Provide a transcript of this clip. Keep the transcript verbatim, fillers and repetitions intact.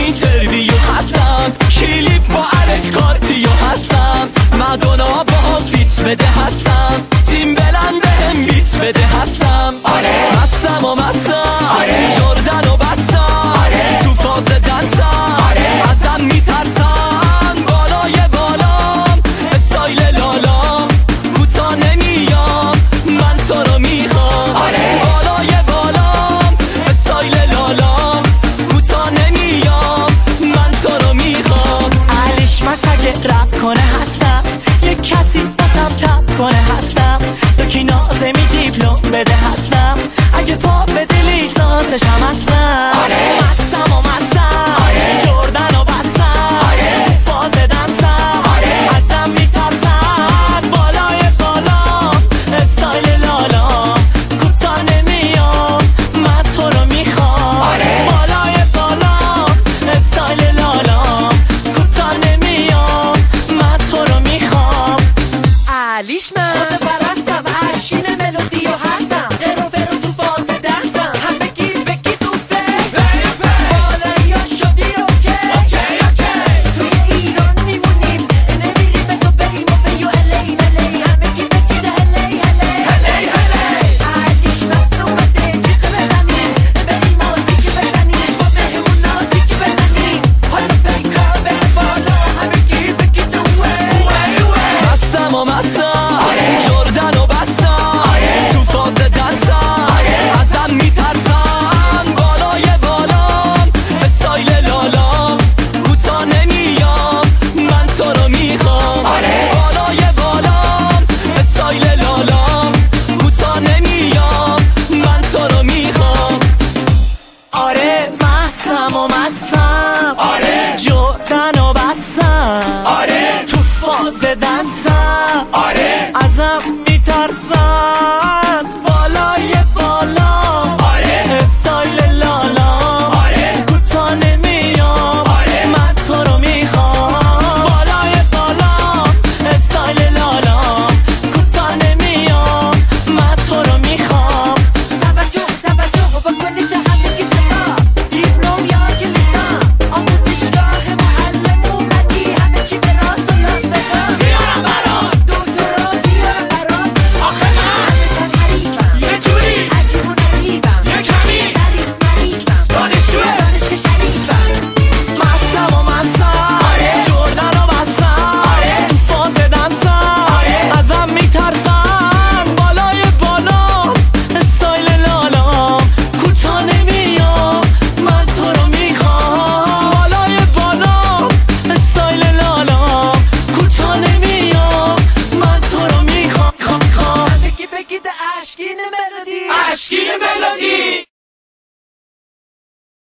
اینترویو هستم، کلیپ با الک کارتیو هستم، مدونا با فیت بده هستم، تیم بلند بهم بیت بده هستم. آره مستم و مستم، آره جردن و بستم، آره تو فاز دنسم، آره ازم میترسم، بالای بالام استایل لالام، کوتا نمیام من تو رو میخوام. آره بالای بالام استایل لالام، کوتا نمیام من تو رو میخوام. علیش مسگه رپ کنه هستم، یک کسی بازم تب کنه هستم، دوکی نازمی دیپلم بده هستم، اگه پا بده لیسانسش هم هستم. آره مستم و مستم، آره جردن و بستم، آره تو فاز دنسم، آره ازم میترسن، بالای بالام استایل لالام، کوتا نمیام من تو رو میخوام. آره بالای بالام استایل لالام، کوتا نمیام من تو رو میخوام. علیش من خود پرستم، اشکین ملودیو هستم، قرو برو تو فاز دنسم، همه گی بگی تو فیس بالایی ها شدی اوکی توی ایران میمونیم، نمیریم به تو بریم و بیو الی الی، همه گی بگی ده الی الی علیش بس اومده جیغ بزنیم، بریم و تیکی بزنیم، با بهمون ها تیکی بزنیم، حالا بریم کار بره بالا، همه گی بگی تو مستم و مستم، جردن و بستم، تو فاز دنسم، ازم میترسن، بالای بالام استایل لالام، کوتا نمیام من تو رو میخوام. بالای بالام استایل لالام، کوتا نمیام من تو رو میخوام. آره مستم و مستم، آره جردن و بستم، آره تو فاز دنسم، آره ازم میترسن، بالای بالام، آره استایل لالام، آره کوتا نمیام، آره من تو رو میخوام. بالای بالام استایل لالام، کوتا نمیام من تو رو میخوام. توجه توجه بکنید همگی سپاس، دیپلم یا کلیسان، آموزشگاه معلم اومدی، همه چی به راست و راست بگم، بیارم برات دکترا بیارم برات، آخه من همه تن حریفم، یه جوری عجیب و نجیبم، یه کمی ظریف مریفم، دانشجوه دانشگاه شریفم. مستم و مستم، آره جردن و بستم، آره تو فاز دنسم، آره ازم میترسن، بالای بالام استایل لالام، کوتا نمیام من تو رو میخوام. بالای بالام استایل لالام، کوتا نمیام من تو رو میخوام. بگی بگی ده اشکین ملودی، اشکین ملودی.